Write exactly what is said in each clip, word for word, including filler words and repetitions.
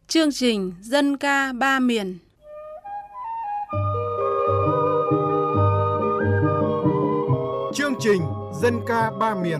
Chương trình Dân ca ba miền. Chương trình Dân ca ba miền.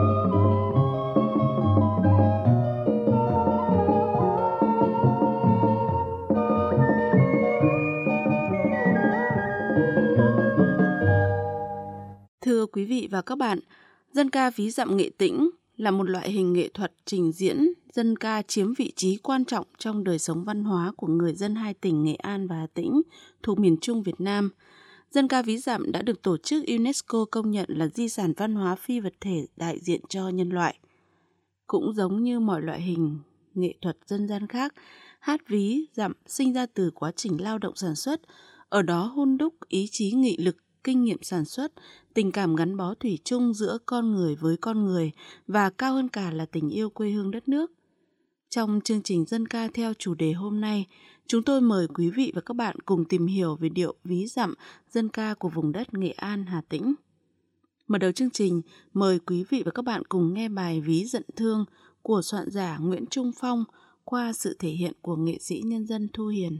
Thưa quý vị và các bạn, dân ca ví dặm Nghệ Tĩnh là một loại hình nghệ thuật trình diễn dân ca chiếm vị trí quan trọng trong đời sống văn hóa của người dân hai tỉnh Nghệ An và Hà Tĩnh thuộc miền Trung Việt Nam. Dân ca ví dặm đã được tổ chức UNESCO công nhận là di sản văn hóa phi vật thể đại diện cho nhân loại. Cũng giống như mọi loại hình nghệ thuật dân gian khác, hát ví dặm sinh ra từ quá trình lao động sản xuất, ở đó hun đúc ý chí nghị lực, kinh nghiệm sản xuất, tình cảm gắn bó thủy chung giữa con người với con người và cao hơn cả là tình yêu quê hương đất nước. Trong chương trình dân ca theo chủ đề hôm nay, chúng tôi mời quý vị và các bạn cùng tìm hiểu về điệu ví dặm dân ca của vùng đất Nghệ An, Hà Tĩnh. Mở đầu chương trình, mời quý vị và các bạn cùng nghe bài Ví Dận Thương của soạn giả Nguyễn Trung Phong qua sự thể hiện của nghệ sĩ nhân dân Thu Hiền.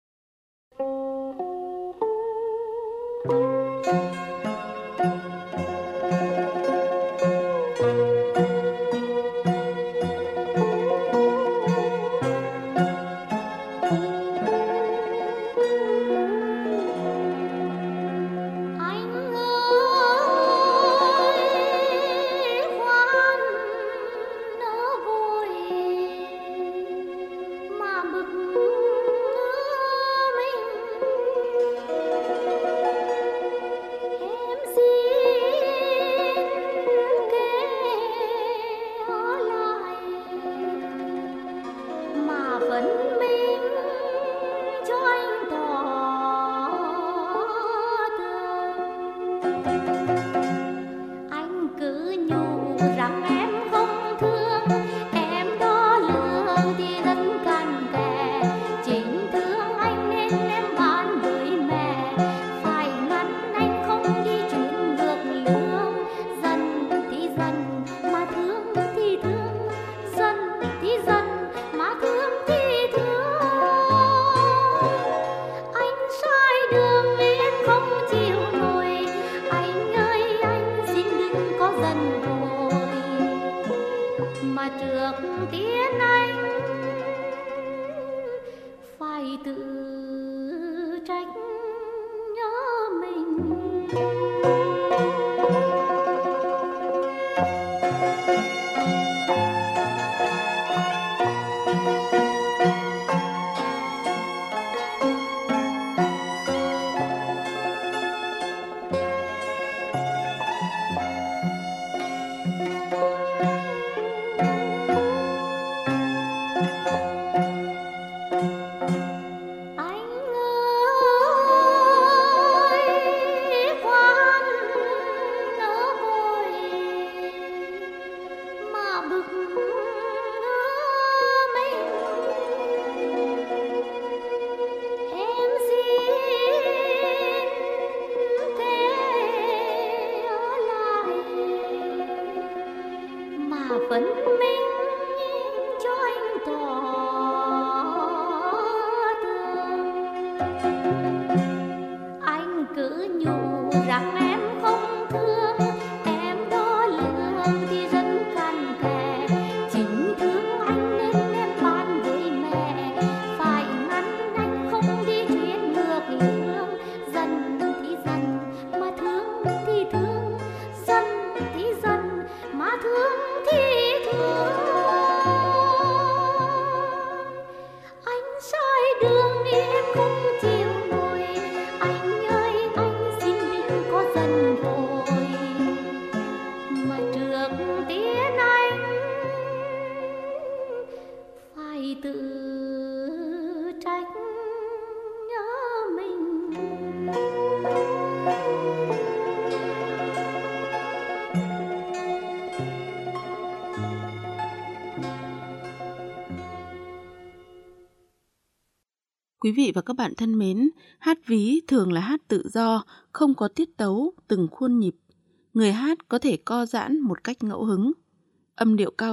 Quý vị và các bạn thân mến, hát ví thường là hát tự do, không có tiết tấu, từng khuôn nhịp. Người hát có thể co giãn một cách ngẫu hứng. Âm điệu cao thấp,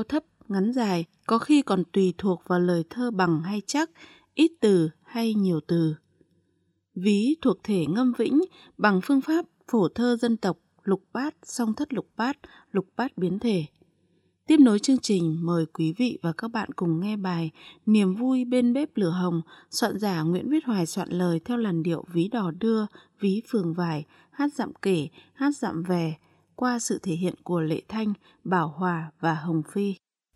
ngắn dài, có khi còn tùy thuộc vào lời thơ bằng hay chắc, ít từ hay nhiều từ. Ví thuộc thể ngâm vĩnh bằng phương pháp phổ thơ dân tộc lục bát, song thất lục bát, lục bát biến thể. Tiếp nối chương trình, mời quý vị và các bạn cùng nghe bài Niềm vui bên bếp lửa hồng, soạn giả Nguyễn Viết Hoài soạn lời theo làn điệu ví đò đưa, ví phường vải, hát dặm kể, hát dặm về, qua sự thể hiện của Lệ Thanh, Bảo Hòa và Hồng Phi.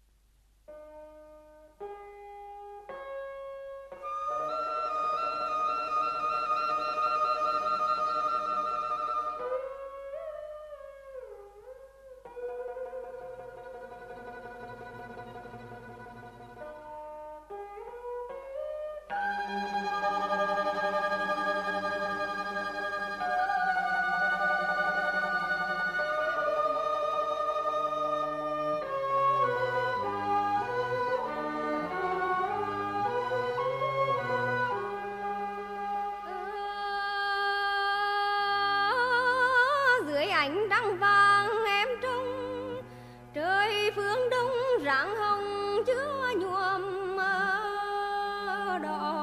Ánh đăng vàng em trông trời phương đông rạng hồng chứa nhuộm đỏ,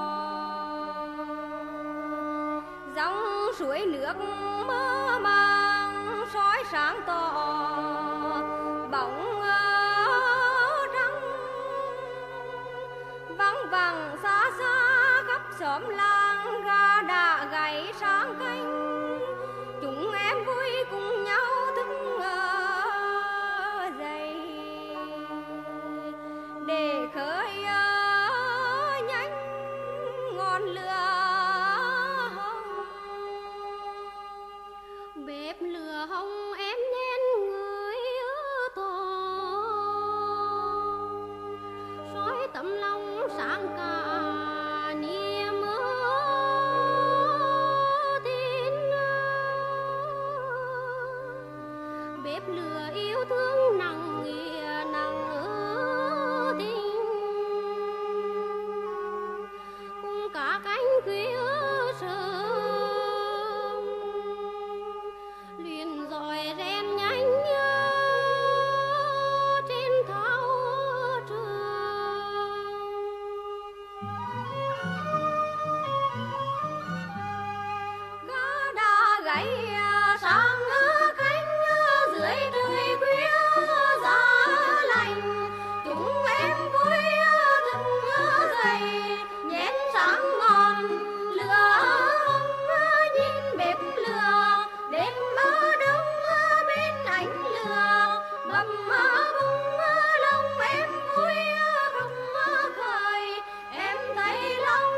dòng suối nước mơ màng soi sáng tỏ bóng trắng vắng vắng xa xa khắp xóm làng, gà đã gáy sáng canh. Chúng em vui cùng nhau thức uh, dậy để khơi uh, nhanh ngọn lửa hồng. Bếp lửa hồng em nhen người to, soi tấm lòng sáng cả niềm bếp lửa yêu thương nặng nghĩa nặng tình, cùng cả cánh khuya sớm luyện giỏi rèn nhanh trên thao trường. Gà đã gáy sáng dưới trời khuya giá lạnh, chúng em vui thức dậy nhét sáng ngon lửa hồng, nhìn bếp lửa đêm mơ đông bên ánh lửa mầm bung lòng em vui không khởi, em thấy lòng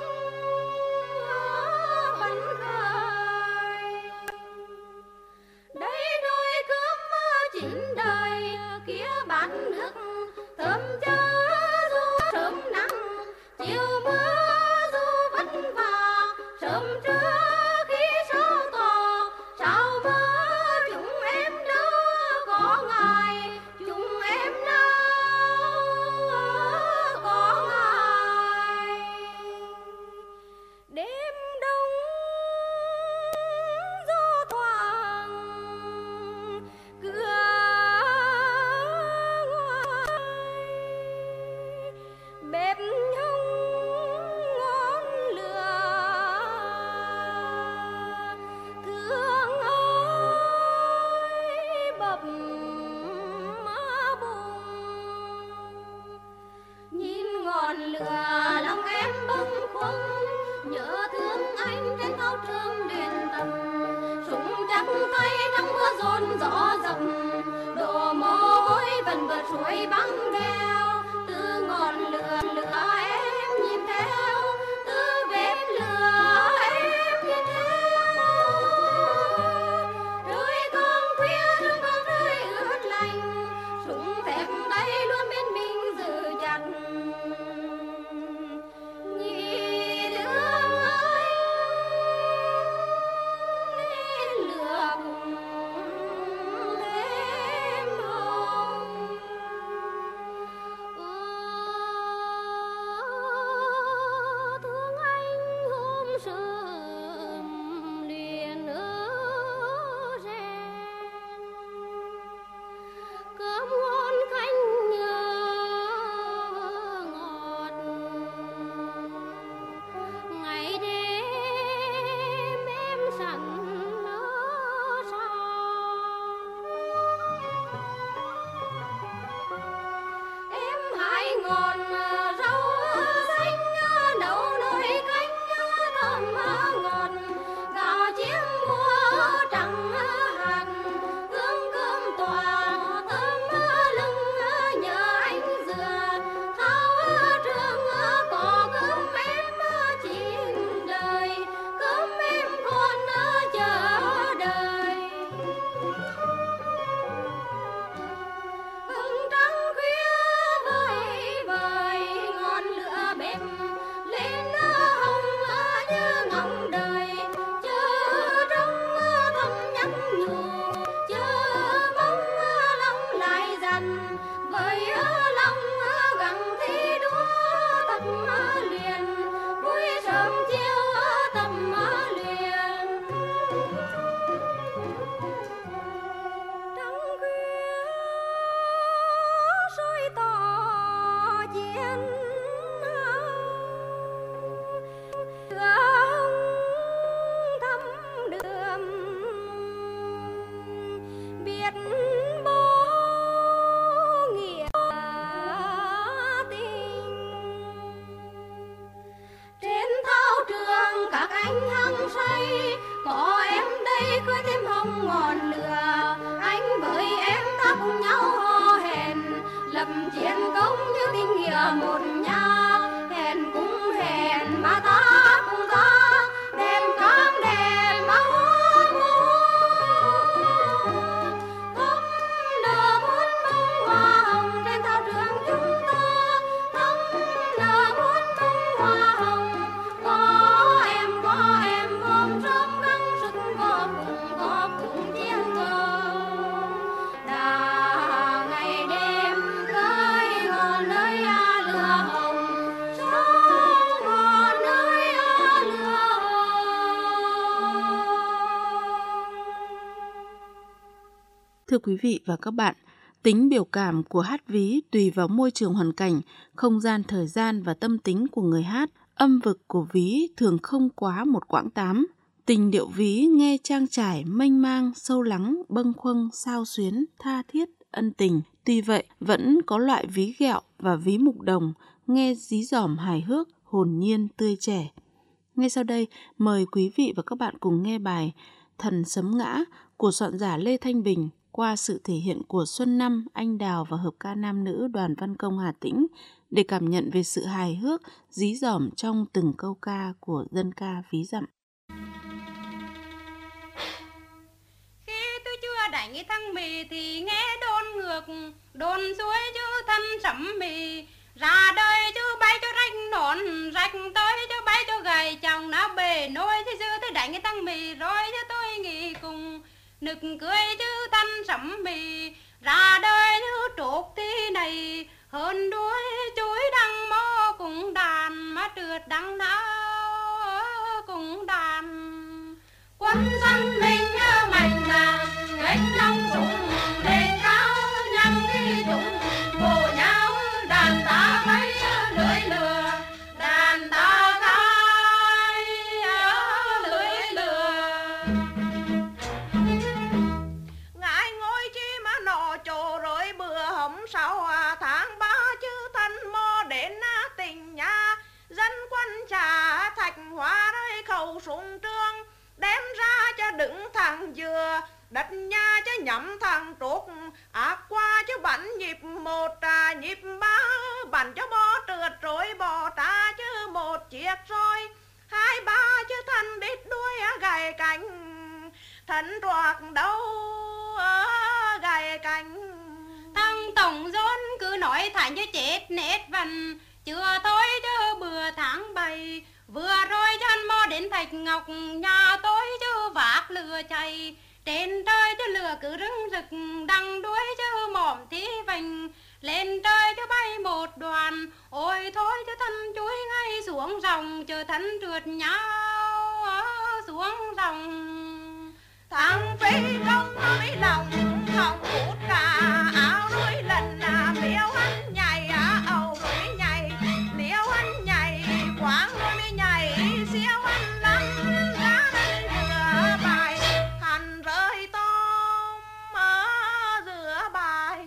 phấn khởi. Đây chín đời kia bát nước thơm chớ dù sớm nắng chiều mưa dù vất vả, sớm trưa khi sao tỏ sao mơ chúng em đâu có ngại, chúng em đâu có ngại. Đêm đông gió thoảng cửa bếp nhung ngọn lửa thương ơi bập bùng, nhìn ngọn lửa lòng em bâng khuâng nhớ thương anh trên thao trường đền tầm, súng chắc tay trong mưa dồn gió dập, đổ mồ hôi vần vượt suối băng đèo. Từ ngọn lửa lửa em nhìn theo, từ bếp lửa em nhìn theo, trời con khuya đường con rơi ướt lạnh, súng thép tay luôn bên mình giữ chặt. Nghĩ thương ơi nên lửa thêm hồng. anh hăng say, có em đây cưới thêm hồng ngọn lửa, anh với em ta cùng nhau hò hẹn, lập chiến công như tình nghĩa một nhà, hẹn cũng hẹn mà ta cùng ta đêm trắng đêm bao thắm nở muôn bông hoa hồng trên thao trường chúng ta, thắm nở muôn bông hoa hồng. Có em có em hôm sớm gắng sức có cùng có cùng chiến công, đã ngày đêm khơi ngọn nơi lửa hồng, sống ngọn nơi lửa hồng. Thưa quý vị và các bạn, tính biểu cảm của hát ví tùy vào môi trường hoàn cảnh, không gian thời gian và tâm tính của người hát. Âm vực của ví thường không quá một quãng tám. Tình điệu ví nghe trang trải, mênh mang, sâu lắng, bâng khuâng, xao xuyến, tha thiết, ân tình. Tuy vậy, vẫn có loại ví ghẹo và ví mục đồng, nghe dí dỏm hài hước, hồn nhiên, tươi trẻ. Ngay sau đây, mời quý vị và các bạn cùng nghe bài Thần Sấm Ngã của soạn giả Lê Thanh Bình qua sự thể hiện của Xuân Năm, Anh Đào và hợp ca nam nữ Đoàn Văn Công Hà Tĩnh để cảm nhận về sự hài hước, dí dỏm trong từng câu ca của dân ca ví dặm. Khi tôi chưa đánh thằng mì thì nghe đồn ngược, đồn suối chứ thân sấm mì, ra đời chứ bay cho rách nón, rách tới chứ bay cho gầy chồng nó bề nôi, chứ xưa tôi đánh thằng mì rồi chứ tôi nghỉ cùng, nực cười chứ thân sấm mì, ra đời như trốt tí này, hơn đuôi chuối đăng mò cùng đàn, mà trượt đăng não cùng đàn. Quân dân mình mạnh là gánh long súng lên cao nhằm khi chúng bổ nhau, đàn ta bay lưỡi lừa, đàn ta khai lưỡi lừa. Ngại ngôi chi mà nọ trồ rồi bữa hổng sau tháng ba chứ thân mò đến tình nhà, dân quân trà thạch hóa rơi khẩu súng trường, đem ra cho đứng thằng dừa, đất nhà chứ nhắm thằng trốt, ác qua chứ bắn nhịp một à, nhịp ba bắn cho bò trượt rồi bò ta chứ một chiếc rồi, hai ba chứ thân đít đuôi gầy cánh, thân troạc đâu gầy cánh. Thằng tổng dôn cứ nói thành cho chết nết vần, chưa thôi chứ bữa tháng bảy, vừa rồi chân mò đến Thạch Ngọc, nhà tôi chứ vác lửa chạy, trên trời chứ lửa cứ rưng rực, đằng đuôi chứ mỏm tí vành, lên trời chứ bay một đoàn, ôi thôi chứ thân chuối ngay xuống dòng, chờ thân trượt nhau xuống dòng. Thằng phi công mới lòng không hút cả áo núi lần là miêu hắn nhảy ầu núi nhảy, liêu hắn nhảy quáng núi nhảy, siêu hắn lăn ra đây rửa bài, hắn rơi tôm rửa bài.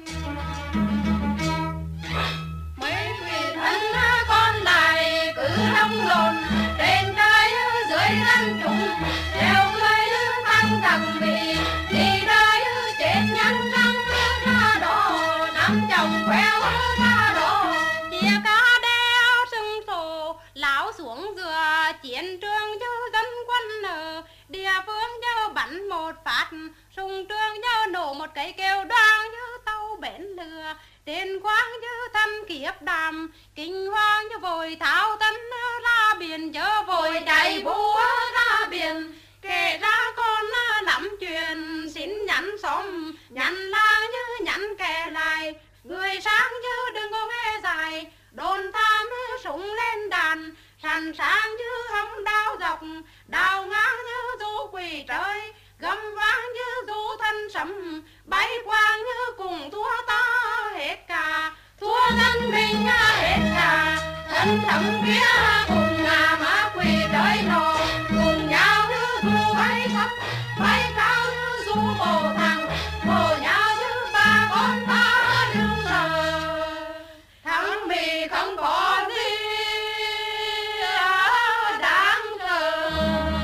Mấy quỷ thân con này cứ đông lồn trên trời dưới dân chúng, đều cười thăng thằng mì đi đời chết nhăn răng ra đổ, năm chồng queo ra đổ, chia cá đeo sưng sổ lão xuống dừa chiến trường cho dân quân ở địa phương cho bắn một phát súng trường cho nổ một cây kêu đoan như tàu bến lừa, tên khoáng như thân kiếp đàm, kinh hoàng như vội tháo tấn ra biển, chớ vội chạy búa ra biển, kể ra con lắm chuyện xin nhắn xóm nhắn lang như nhắn kể lại, người sáng như đừng có nghe dài, đồn tam súng lên đàn, sẵn sàng như hông đao dọc, đao ngang như du quỷ trời, gầm vang như du thân sấm, bay quang như cùng thua ta hết cả, thua dân mình hết cả, thân thầm kia cùng ngà ma quỷ trời nổ, cùng nhau như du bay thấp bay cao như du bồ thằng, bồ nhau như ba con ta đương giờ, thằng mì không có gì đáng ngờ.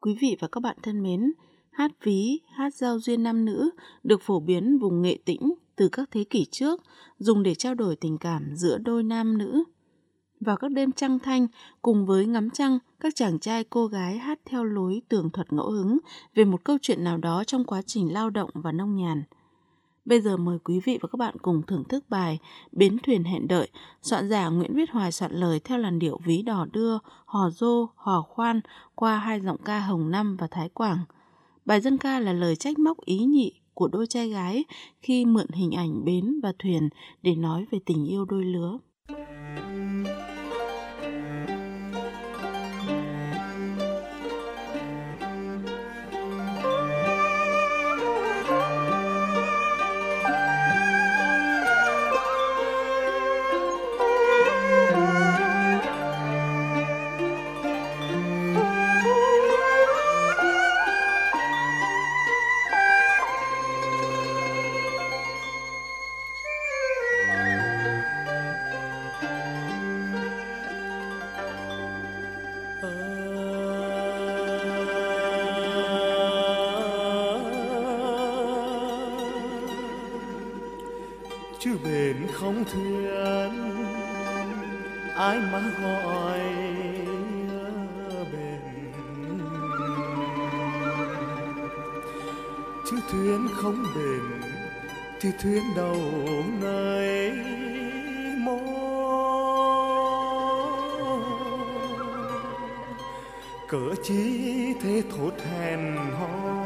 Quý vị và các bạn thân mến, hát ví, hát giao duyên nam nữ được phổ biến vùng Nghệ Tĩnh từ các thế kỷ trước, dùng để trao đổi tình cảm giữa đôi nam nữ. Vào các đêm trăng thanh, cùng với ngắm trăng, các chàng trai cô gái hát theo lối tường thuật ngẫu hứng về một câu chuyện nào đó trong quá trình lao động và nông nhàn. Bây giờ mời quý vị và các bạn cùng thưởng thức bài Bến thuyền hẹn đợi, soạn giả Nguyễn Viết Hoài soạn lời theo làn điệu ví đò đưa, hò dô, hò khoan qua hai giọng ca Hồng Năm và Thái Quảng. Bài dân ca là lời trách móc ý nhị của đôi trai gái khi mượn hình ảnh bến và thuyền để nói về tình yêu đôi lứa. Chứ bến không thuyền ai mà gọi bến, chứ thuyền không bền thì thuyền đâu nơi mô. Cớ chi thế thốt hẹn hò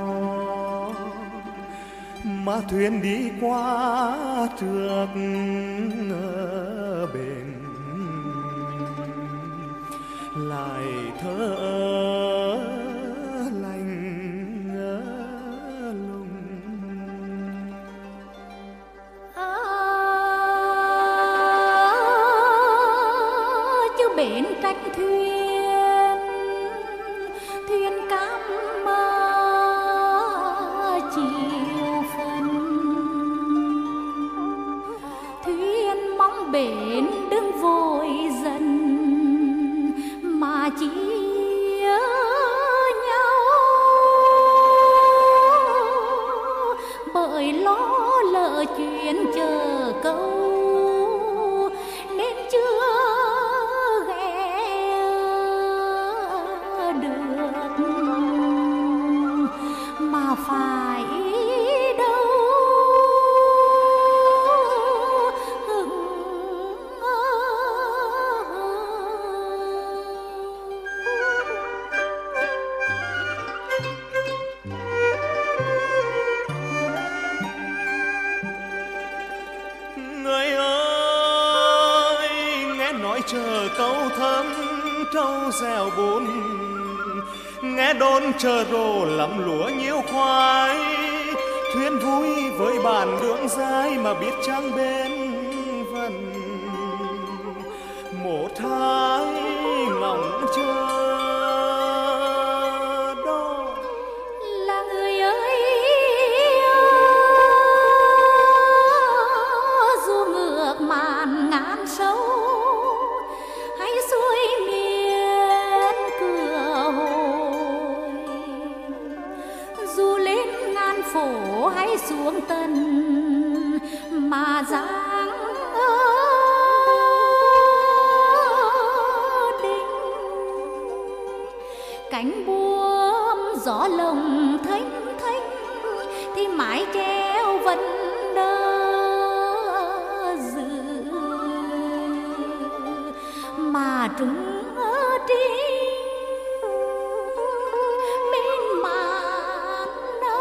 mà thuyền đi qua trước bến lại thơ lạnh lùng. À, chứ bến trách thuyền thuyền cam chiều phần, thuyền mong bến đừng vội dần mà chia nhau, bởi lo lỡ chuyện chờ câu nên chưa ghé được mà phải đâu hững. Người ơi, nghe nói chờ câu thấm trâu dẻo bùn, nghe đồn chờ rồ lắm lúa nhiều khoai, thuyền vui với bản đường dài mà biết trăng bên vần một hai ngóng chờ đó. Là người ơi, dù ngược màn ngàn sâu hay xuôi miền cửa hồi, dù lên ngàn phố hay xuống tân mà dáng đình, cánh buồm gió lồng thênh thênh thì mái chèo vẫn đơ dự mà trúng trinh bên mạn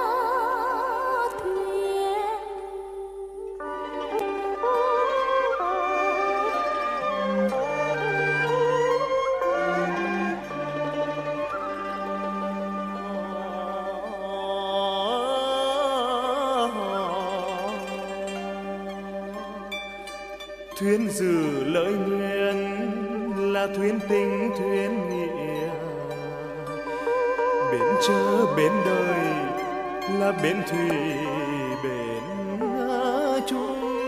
thuyền. Thuyền giữ lời nguyện là thuyền tình thuyền nghĩa, bến chờ bến đời là bến thủy bến chung.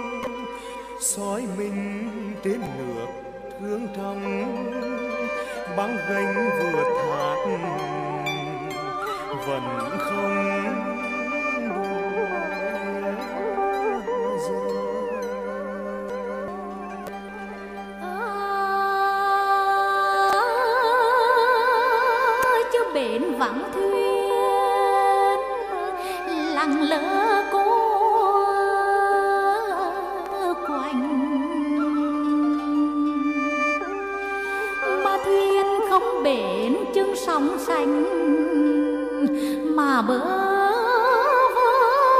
Soi mình trên nước thương trong băng gánh vượt thác vẫn không bến vắng thuyền lặng lơ cô quanh, mà thuyền không bến chừng sóng xanh mà bơ vơ.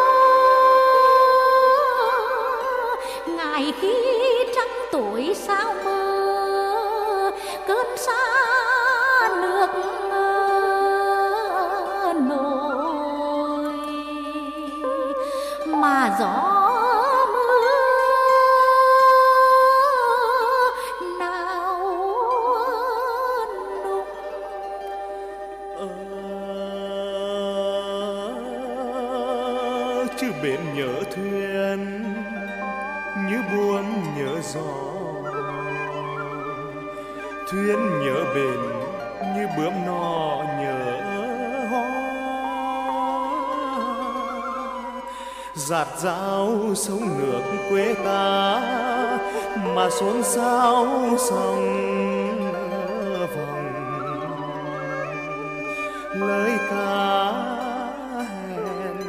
Ngày khi trăng tối sao mơ cơn xa nước nổi, mà gió mưa nào nung. Ờ, chứ bến nhớ thuyền như buồm nhớ gió, thuyền nhớ bến như bướm nọ nhớ hoa. Dạt dào sông nước quê ta mà xôn xao sông vòng, lời ca hẹn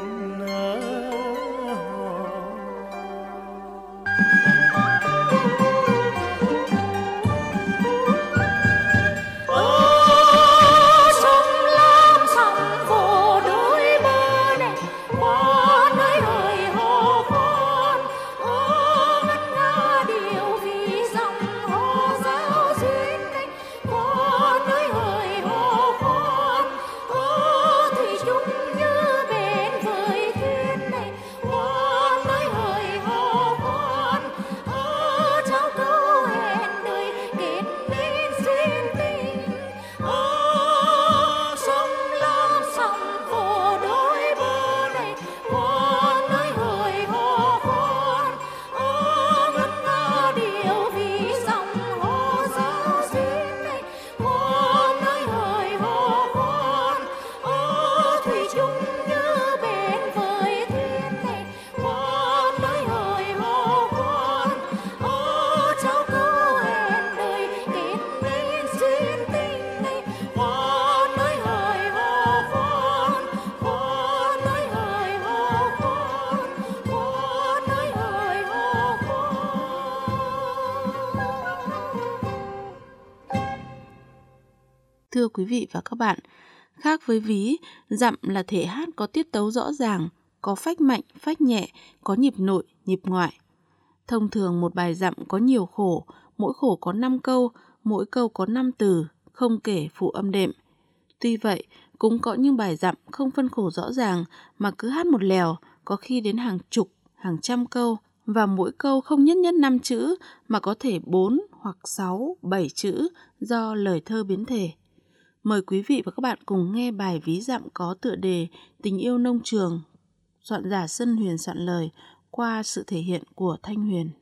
Thưa quý vị và các bạn, khác với ví, dặm là thể hát có tiết tấu rõ ràng, có phách mạnh, phách nhẹ, có nhịp nội, nhịp ngoại. Thông thường một bài dặm có nhiều khổ, mỗi khổ có năm câu, mỗi câu có năm từ, không kể phụ âm đệm. Tuy vậy, cũng có những bài dặm không phân khổ rõ ràng mà cứ hát một lèo, có khi đến hàng chục, hàng trăm câu, và mỗi câu không nhất nhất năm chữ mà có thể bốn hoặc sáu, bảy chữ do lời thơ biến thể. Mời quý vị và các bạn cùng nghe bài ví dặm có tựa đề Tình yêu nông trường, soạn giả Sơn Huyền soạn lời qua sự thể hiện của Thanh Huyền.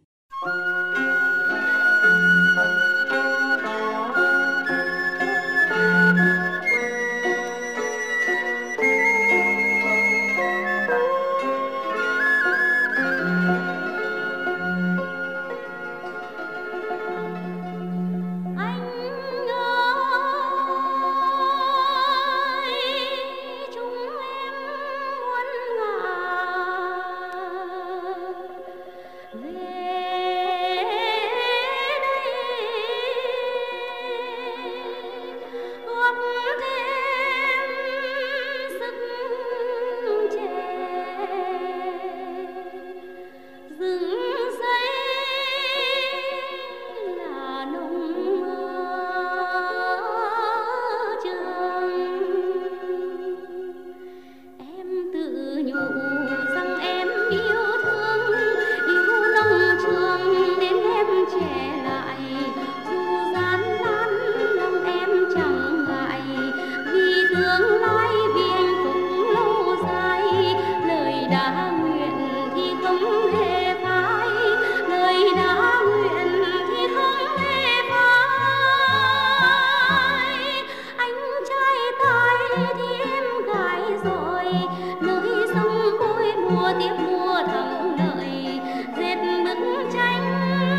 mùa tiếp mùa thắng lợi, dệt bức tranh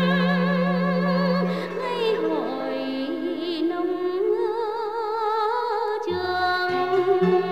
gây hội nông trường.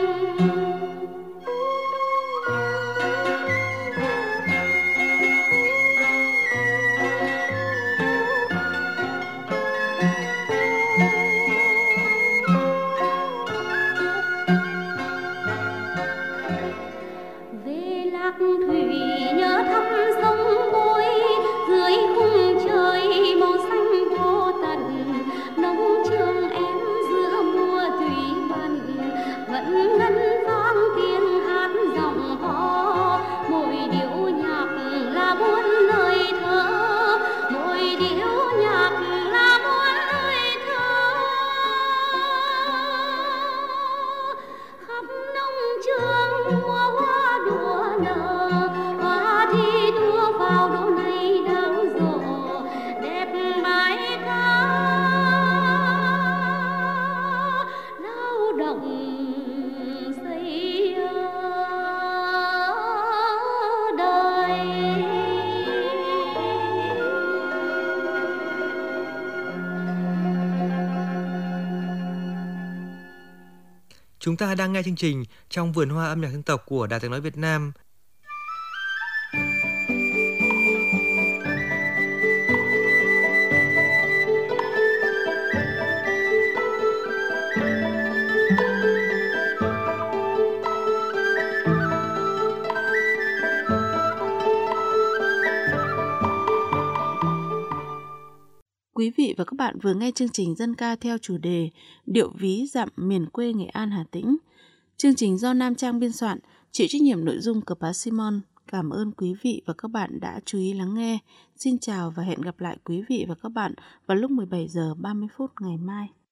Về lạc thủy nhớ thăm sông bôi, dưới khung trời màu xanh vô tận, nông trường em giữa mùa thủy bận, vẫn ngân vang tiếng hát dòng hò, mỗi điệu nhạc là muôn lời thơ, mỗi điệu nhạc là muôn lời thơ. Khắp nông trường mùa hoa đua nở, hoa thi đua vào độ này đang rộ, đẹp bài ca lao động xây đời. Chúng ta đang nghe chương trình Trong vườn hoa âm nhạc dân tộc của Đài Tiếng nói Việt Nam. Quý vị và các bạn vừa nghe chương trình dân ca theo chủ đề Điệu ví dặm miền quê Nghệ An Hà Tĩnh. Chương trình do Nam Trang biên soạn, chịu trách nhiệm nội dung của Bá Simon. Cảm ơn quý vị và các bạn đã chú ý lắng nghe. Xin chào và hẹn gặp lại quý vị và các bạn vào lúc mười bảy giờ ba mươi phút ngày mai.